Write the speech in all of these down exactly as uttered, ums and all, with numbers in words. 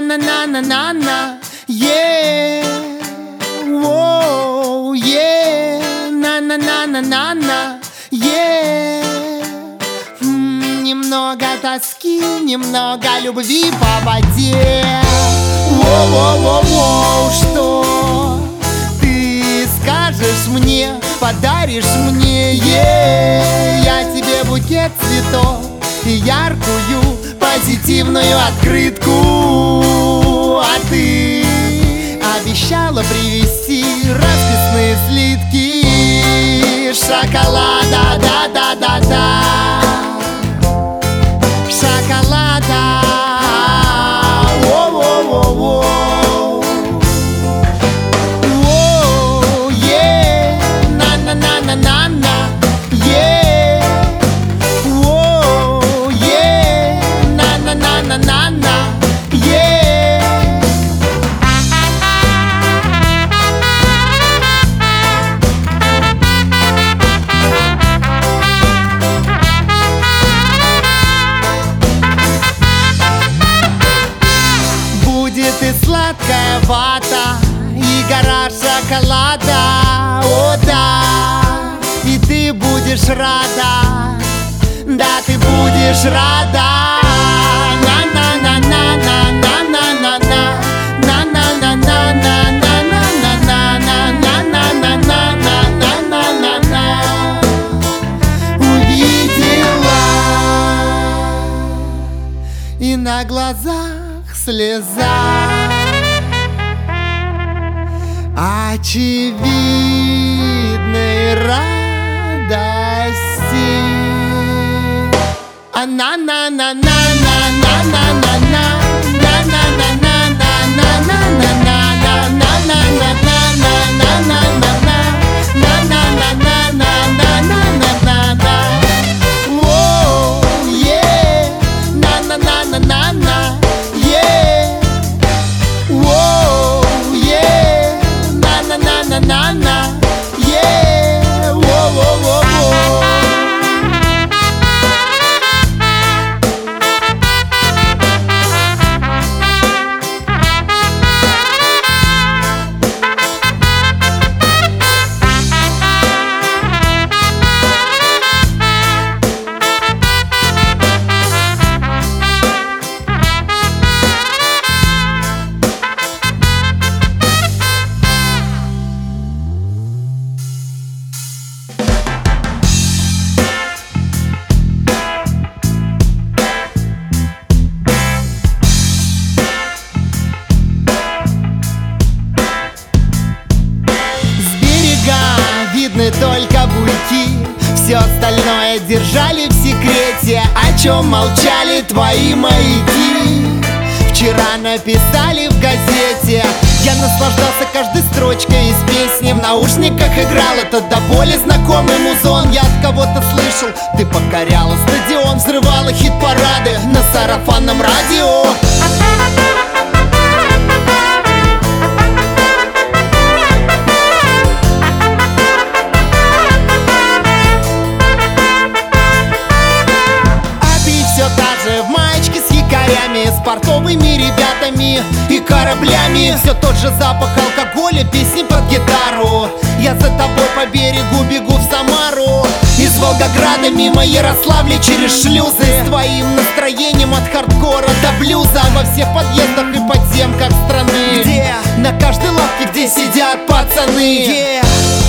на-на-на-на-на, yeah, воу, yeah, на-на-на-на-на-на, yeah. М, Немного тоски, немного любви по воде. Воу-воу-воу-воу, что ты скажешь мне, подаришь мне, yeah. Я тебе букет цветов и яркую позитивную открытку. А ты обещала привезти расписные слитки шоколада, да-да-да-да, шоколада, воу-воу-воу-воу. Воу, yeah, на-на-на-на-на-на, yeah. Воу, yeah, на-на-на-на-на-на, yeah. Будет и сладкая вата, и гора шоколада, о да, и ты будешь рада, да, ты будешь рада. На-на-на-на-на-на-на-на-на, на-на-на-на-на-на-на-на-на-на-на-на-на-на. Увидела, и на глазах слеза очевидной радости. А на на на на на на на на на на на на на на только буйки, все остальное держали в секрете. О чем молчали твои маяки, вчера написали в газете. Я наслаждался каждой строчкой из песни, в наушниках играл этот до боли знакомый музон. Я от кого-то слышал, ты покоряла стадион, взрывала хит-парады на сарафанном радио. В маечке с якорями, с портовыми ребятами и кораблями. Все тот же запах алкоголя, песни под гитару. Я за тобой по берегу бегу в Самару. Из Волгограда мимо Ярославля через шлюзы, с твоим настроением от хардкора до блюза. Во всех подъездах и подземках страны, где на каждой лавке, где сидят пацаны, yeah.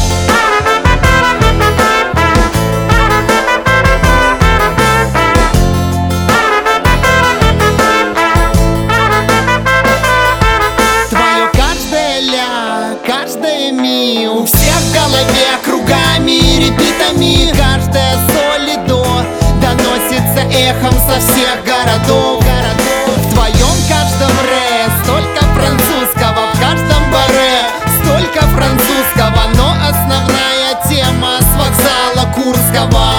У всех в голове кругами, репитами, каждая соль и до доносится эхом со всех городов. В твоем каждом ре столько французского, в каждом баре столько французского, но основная тема с вокзала Курского.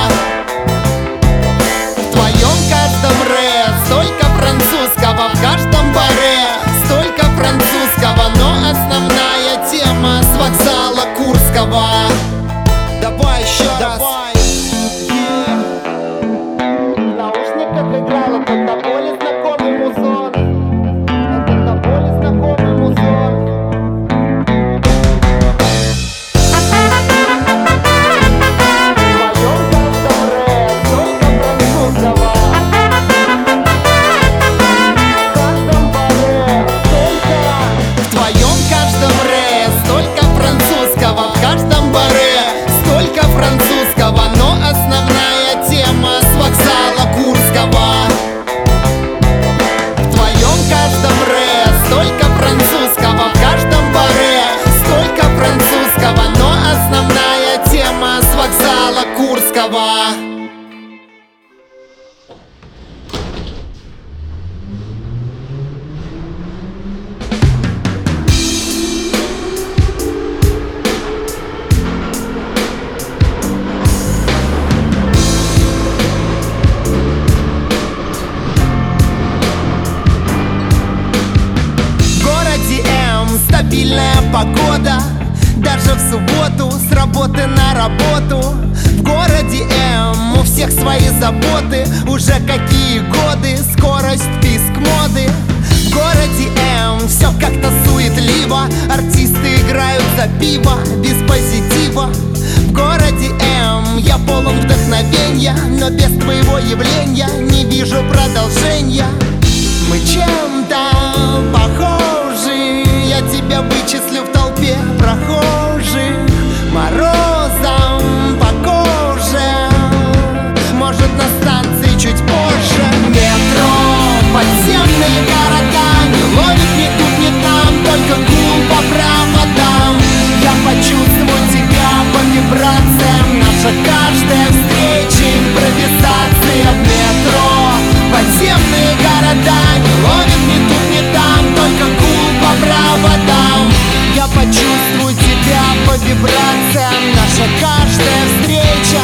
В твоем каждом ре столько французского, в каждом баре столько французского, но основная тема с вокзала Курского. Давай еще раз. Yeah. В наушниках играла стабильная погода. Даже в субботу с работы на работу. В городе М у всех свои заботы. Уже какие годы, скорость, писк моды. В городе М все как-то суетливо. Артисты играют за пиво, без позитива. В городе М я полон вдохновенья, но без твоего явления не вижу продолжения. Мы чем-то похожи, я тебя вычислю в толпе прохожих. Морозом по коже, может на станции чуть позже. Метро, подземные города, не ловит ни тут, ни там, только гул по проводам. Я почувствую тебя по вибрациям, наша каждая встреча импровизация. В метро, подземные города, не ловит ни тут, ни там, только гул по проводам. Я почувствую тебя по вибрациям, наша каждая встреча.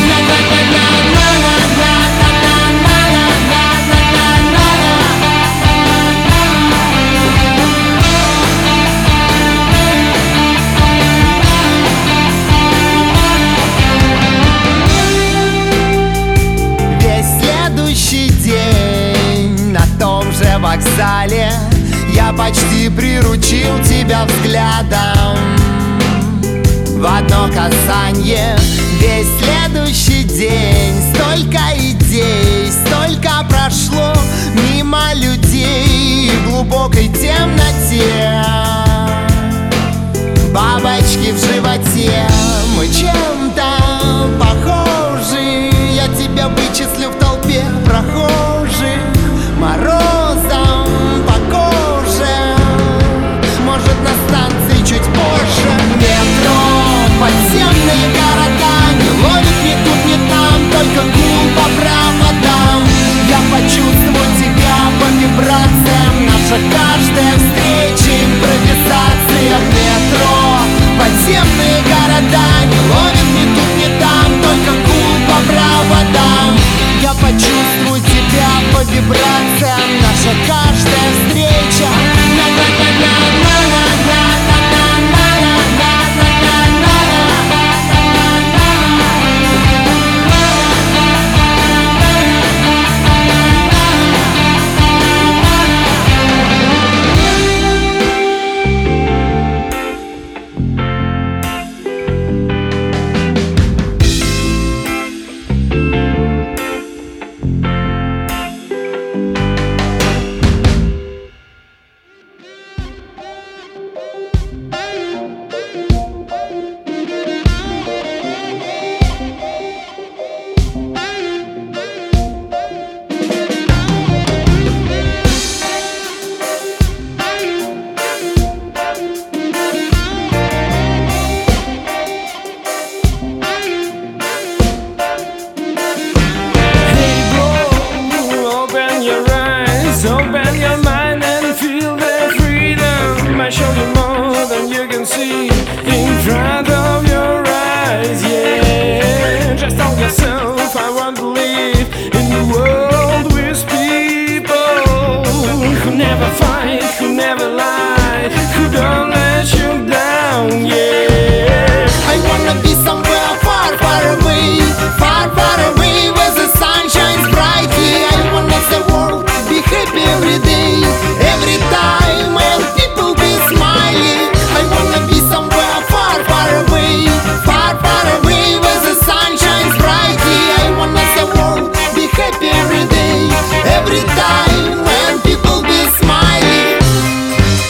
Весь следующий день на том же вокзале я почти приручил тебя взглядом в одно касанье. Весь следующий день столько идей, столько прошло мимо людей в глубокой темноте. Бабочки в животе, мы чем-то похожи, я тебя вычислю в толпе прохожих. Морозом по коже, может на станции чуть позже. Метро, подземные города, не ловит ни тут, ни там, только гул по проводам. Я почувствую тебя по вибрациям, наша каждая встреча импровизация. В метро, подземные города, не ловит ни тут, ни там, только гул по проводам. Я почувствую тебя по вибрациям, наша каждая встреча. Open your mind and feel the freedom. I show you more than you can see in front of your eyes, yeah. Just tell yourself I want to live in the world with people who never fight, who never lie, who don't let you down, yeah. I wanna be somewhere far, far away, far, far away, where the sun shines brightly. I wanna the world be happy every day, every time, and people be smiling. I wanna be somewhere far, far away, far, far away, where the sun shines brightly. I wanna the world be happy every day, every time, and people be smiling.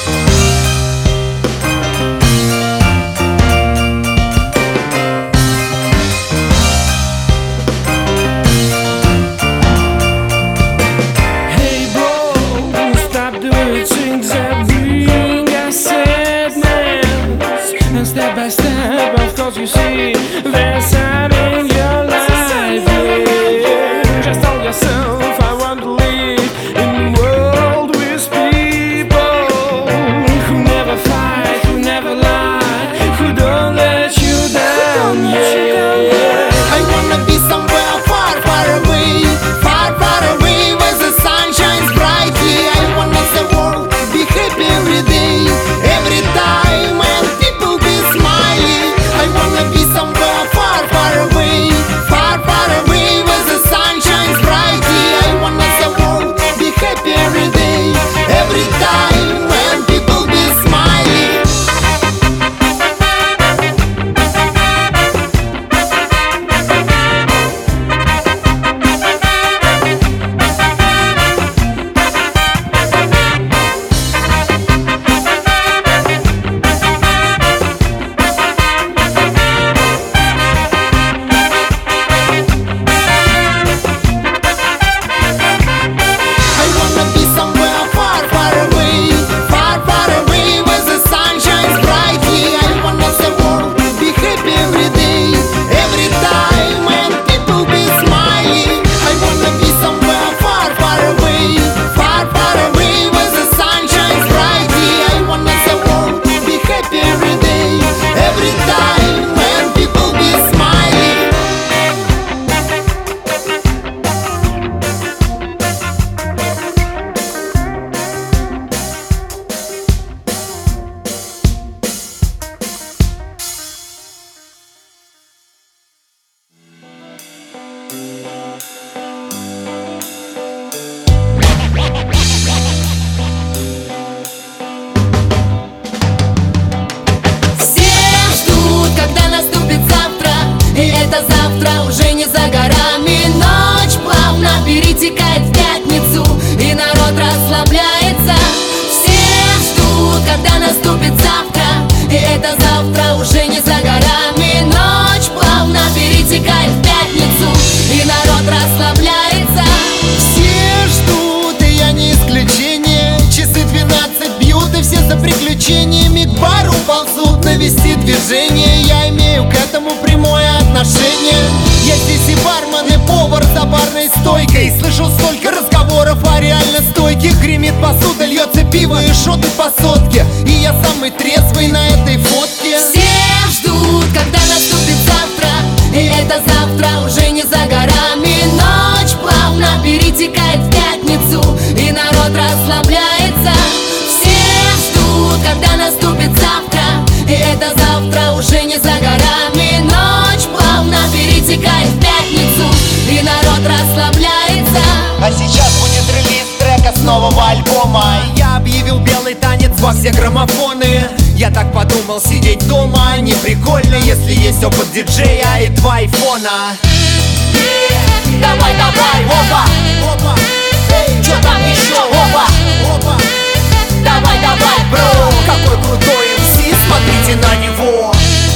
перетекает в пятницу, и народ расслабляется. Все ждут, когда наступит завтра, и это завтра уже не за горами. Ночь плавно перетекает в пятницу, и народ расслабляется. Все ждут, и я не исключение. Часы двенадцать бьют, и все за приключениями к бару ползут навести движение. Я имею к этому прямое отношение. Я здесь и бармен, и повар за барной стойкой. Слышу столько разговоров о реально стойких. Гремит посуда, льется пиво и шоты по сотке. И я самый трезвый на этой фотке. Все ждут, когда наступит завтра, и это завтра уже не за горами. Ночь плавно перетекает в пятницу, и народ расслабляется. Все ждут, когда наступит завтра, и это завтра уже не за горами. Ночь плавно перетекает в пятницу, и народ расслабляется. А сейчас будет релиз трека с нового альбома. Я объявил белый танец во все граммофоны. Я так подумал, сидеть дома не прикольно, если есть опыт диджея и два айфона. Yeah. Давай, давай, опа, опа. Эй, чё там еще, опа, опа. Давай, давай, бро, какой крутой эм си, смотрите на него.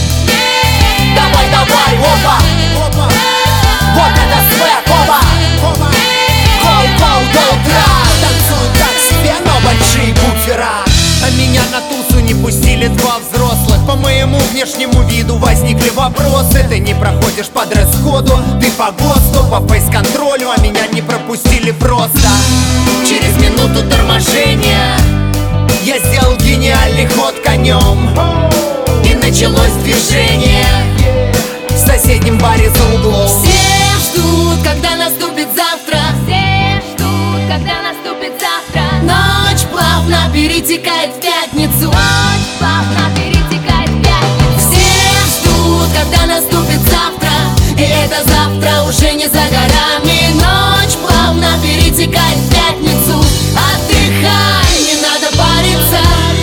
Давай, давай, опа, опа. Вот это свэк, опа, опа. Гоу, гоу, до утра. Танцуют так себе, но большие буфера. А меня на тусу не пустили два взрослых. По моему внешнему виду возникли вопросы. Ты не проходишь по дресс-коду, ты по ГОСТу, по фейс-контролю, а меня не пропустили просто. Через минуту торможения я сделал гениальный ход конем, и началось движение в соседнем баре за углом. Все ждут, когда наступит завтра. Все ждут, когда наступит завтра. Ночь плавно перетекает в пятницу. Ночь плавно перетекает в пятницу. Все ждут, когда наступит завтра, и это завтра уже не за горами. Ночь плавно перетекает в пятницу. Отдыхай, не надо париться.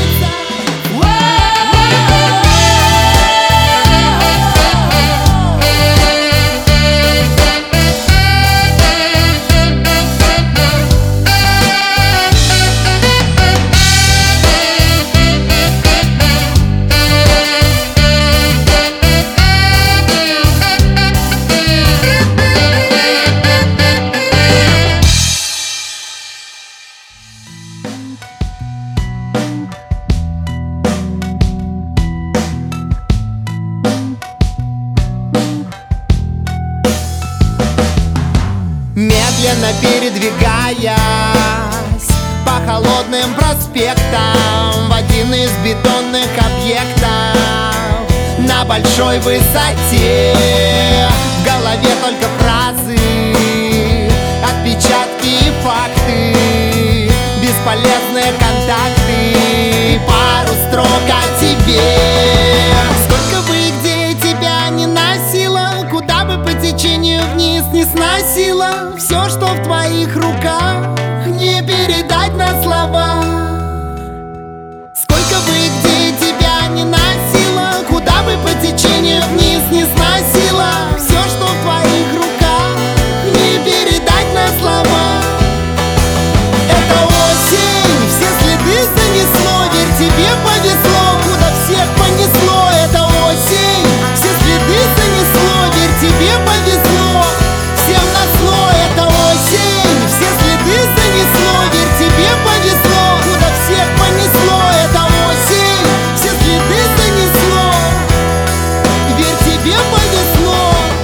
Медленно передвигаясь по холодным проспектам в один из бетонных объектов на большой высоте. В голове только фразы, отпечатки и факты, бесполезные контакты, пару строк о тебе. Сколько бы и где тебя не носило, куда бы по течению вниз не сносило, все, что в твоих руках, не передать на слова. Сколько бы и где тебя не носило, куда бы по течению вниз не сносило, все, что в твоих руках, не передать на слова. Это осень, все следы занесло, верь, тебе повезло, куда всех понесло. Это осень, все следы занесло, верь, тебе повезло, всем назло. Это осень, все следы занесло, верь, тебе повезло, куда всех понесло. Это осень, все следы занесло, верь, тебе повезло.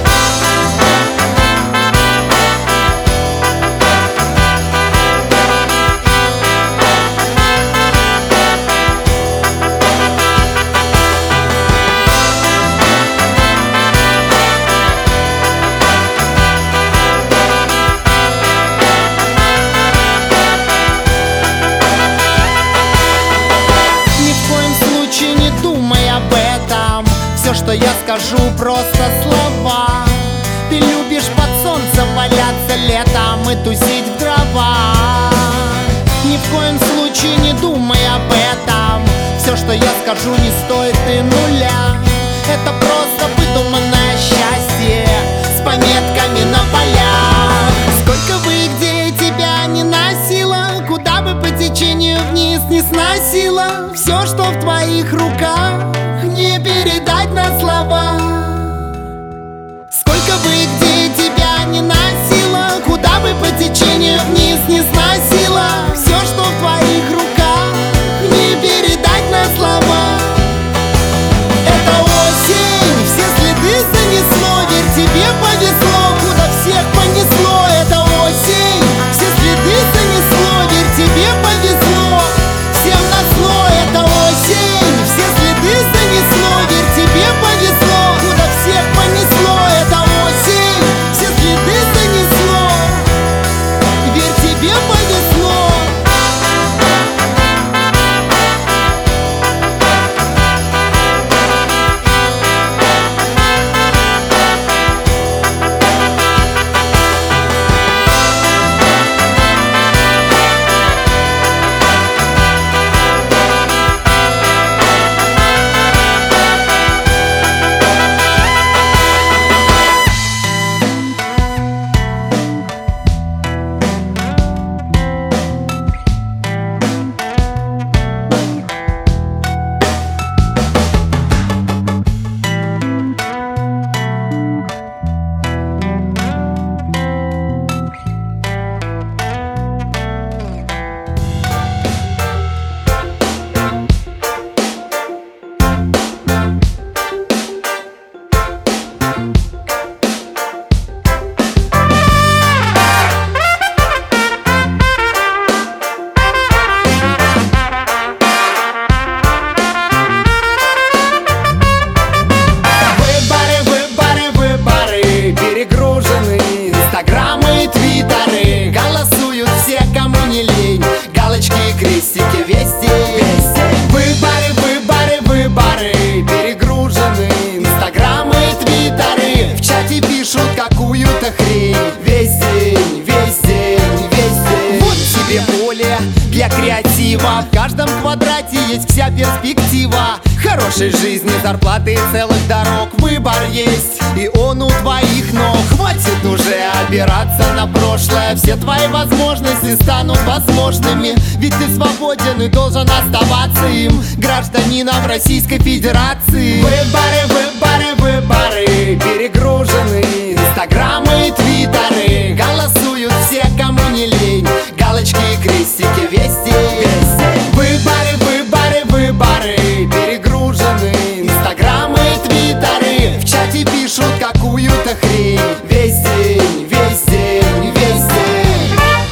Все, что я скажу, просто слова. Ты любишь под солнцем валяться летом и тусить в травах. Ни в коем случае не думай об этом. Все, что я скажу, не стоит и нуля. Это просто выдуманное счастье с пометками на полях. Сколько бы и где сносила все, что в твоих руках, не передать на слова. Сколько бы где тебя не носила, куда бы по течению вниз не сносила, все, что в твоих руках, не передать на слова. Это осень, все следы занесло, верь, тебе повезло, куда всех понесло. Это осень, все следы занесло, верь, тебе повезло, всем назло. Это осень, все следы занесло, верь, тебе повезло, куда всех понесло. Это осень, все следы занесло, верь, тебе повезло. Инстаграмы, твиттеры, голосуют все, кому не лень. Галочки, крестики, вести, вести. Выборы, выборы, выборы, перегружены. Инстаграмы, твиттеры, в чате пишут какую-то хрень. Весь день, весь день, весь день. Вот тебе поле для креатива, в каждом квадрате есть вся перспектива хорошей жизни, зарплаты и целых дорог. Выбор есть, и он у твоих ног. Хватит уже опираться на прошлое, все твои возможности станут возможными. Ведь ты свободен и должен оставаться им, гражданином Российской Федерации. Выборы, выборы, выборы, перегружены. Инстаграмы, твиттеры, голосуют все, кому не лень. Галочки, крестики, вести, вести. Выборы, выборы, выборы, перегружены. Инстаграмы, твиттеры, в чате пишут какую-то хрень. Весь день, весь день, весь день.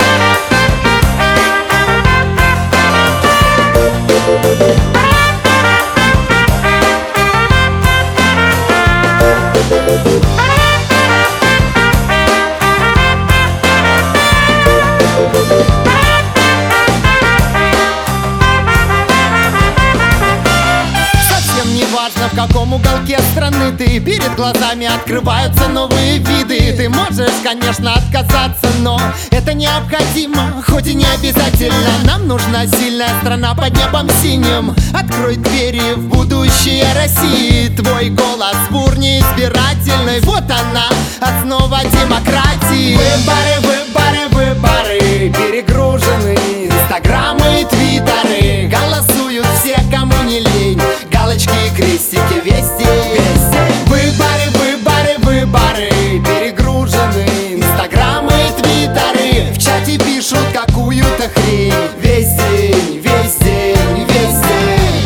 Неважно, в каком уголке страны ты, перед глазами открываются новые виды. Ты можешь, конечно, отказаться, но это необходимо, хоть и не обязательно. Нам нужна сильная страна под небом синим. Открой двери в будущее России. Твой голос в урне избирательной. Вот она, основа демократии. Выборы, выборы, выборы, перегружены. Инстаграмы, твиттеры, голосуют все, кому не лень. Галочки, крестики, вести, вести. Выборы, выборы, выборы, перегружены. Инстаграмы, твиттеры, в чате пишут какую-то хрень. Весь день, весь день, весь день.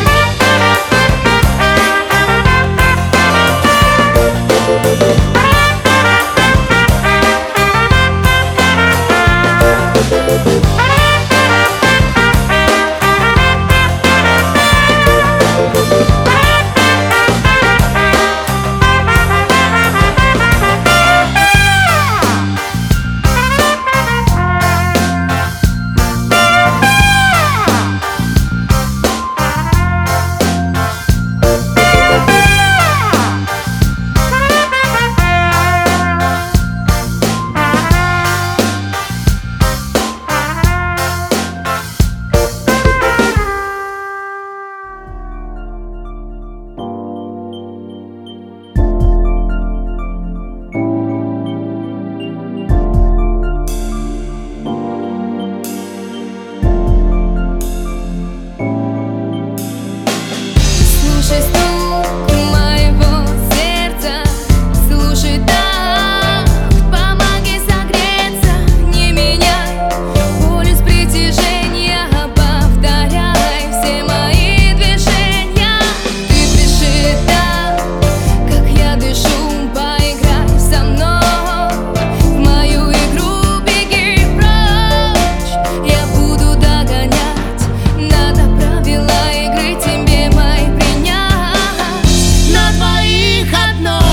Слушай стук моего сердца, слушай такт, помоги согреться, не меняй полюс притяжения, повторяй все мои движения. Ты дыши так, как я дышу, поиграй со мной в мою игру, беги прочь, я буду догонять, надо правила игры тебе мои принять. На двоих одно,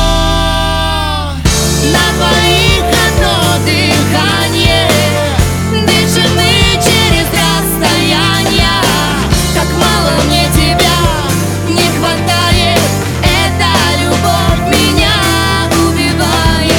на двоих одно дыхание, дышим мы через расстояние. Так мало мне тебя не хватает, эта любовь меня убивает.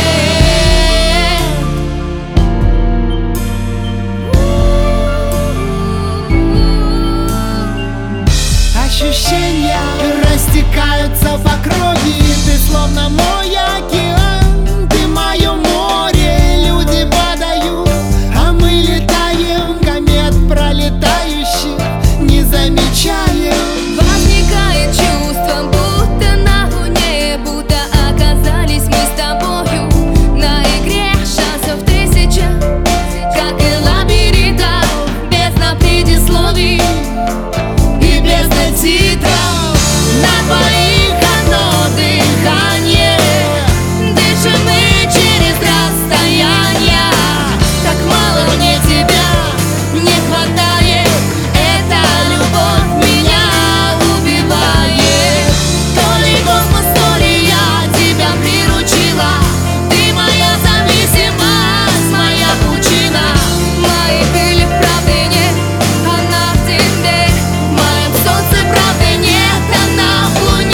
Ощущения растекаются по крови, ты словно мой океан, ты мое море, люди подают, а мы летаем, комет пролетающих не замечаем. Возникает чувство, будто на луне, будто оказались мы с тобою на игре шансов тысяча, как и лабиринтов, бездна предисловий и бездна титров. На двоих одно дыхание, дышим мы через расстояние. Так мало мне тебя не хватает, эта любовь меня убивает. То ли космос, то ли я тебя приручила, ты моя зависимость, моя пучина. Моих крыльев правды нет, она в тебе, в моем солнце правды нет, она в луне.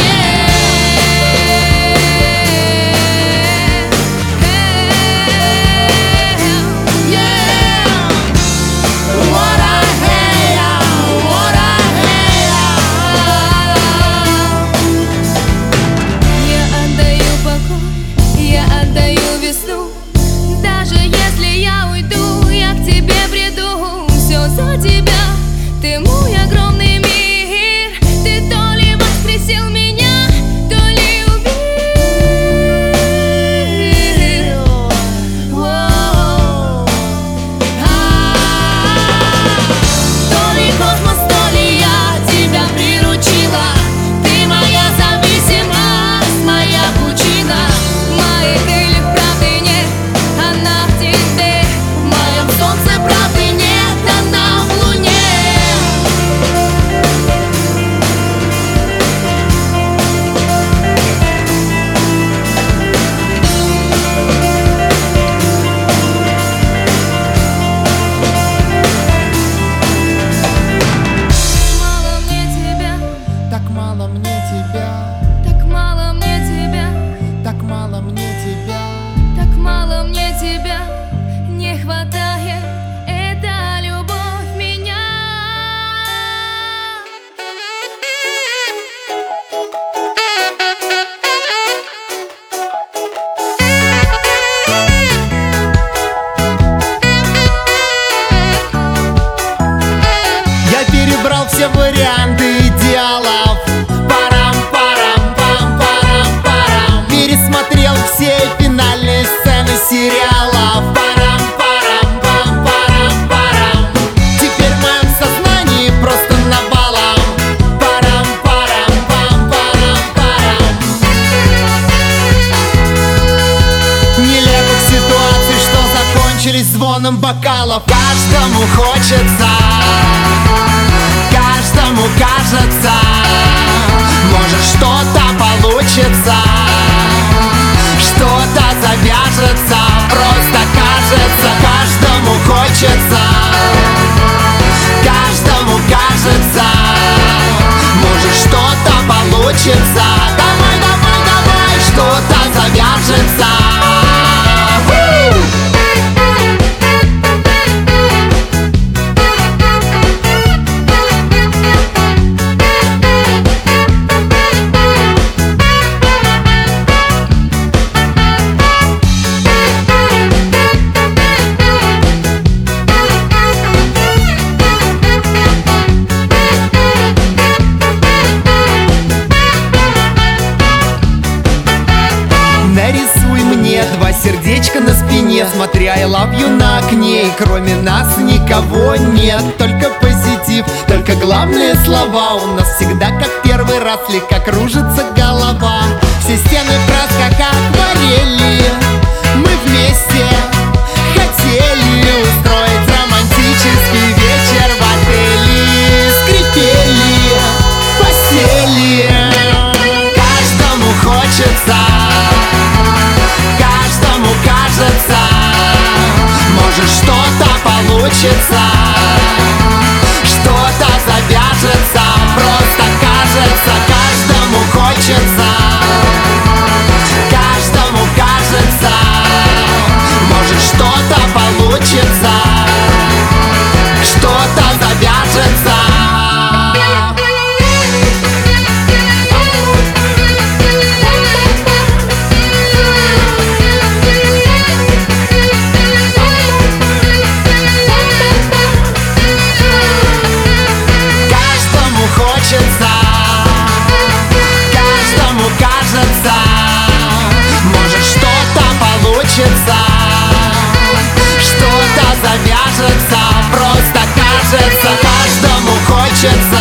Yeah. What I hate, what I hate. Я отдаю покой, я отдаю весну, даже если я уйду, я к тебе приду. Все за тебя, ты мой огромный мир, ты то ли воскресил меня, то ли убил. Воу. А-а-а. То ли космос, то ли я тебя приручила, ты моя зависимость, моя пучина. Моих крыльев правды нет, она в тебе, в моем солнце правды нет, она в луне. Мало мне тебя, Так мало мне тебя, так мало мне тебя, так мало мне тебя. так мало мне тебя не хватает, эта любовь меня. Я перебрал все варианты идеалов. Парам-парам-пам-парам-парам. Пересмотрел все финальные сцены сериалов. Парам-парам-пам-парам-парам. Теперь в моем сознании просто навалом. Парам-парам-пам-парам-парам. Нелепых ситуаций, что закончились звоном бокалов. Каждому хочется, каждому кажется, может что-то получится, что-то завяжется. Просто кажется, каждому хочется, каждому кажется, может что-то получится. Давай, давай, давай, что-то завяжется. I love you на окне, и кроме нас никого нет. Только позитив, только главные слова. У нас всегда как первый раз слегка кружится голова. Все стены краска как акварели. Мы вместе хотели устроить романтический вечер в отеле. Скрипели постели. Каждому хочется, каждому кажется, может что-то получится, что-то завяжется. Просто кажется, каждому хочется, каждому кажется, может что-то получится, что-то завяжется. Хочется, каждому кажется, может что-то получится, что-то завяжется. Просто кажется, каждому хочется.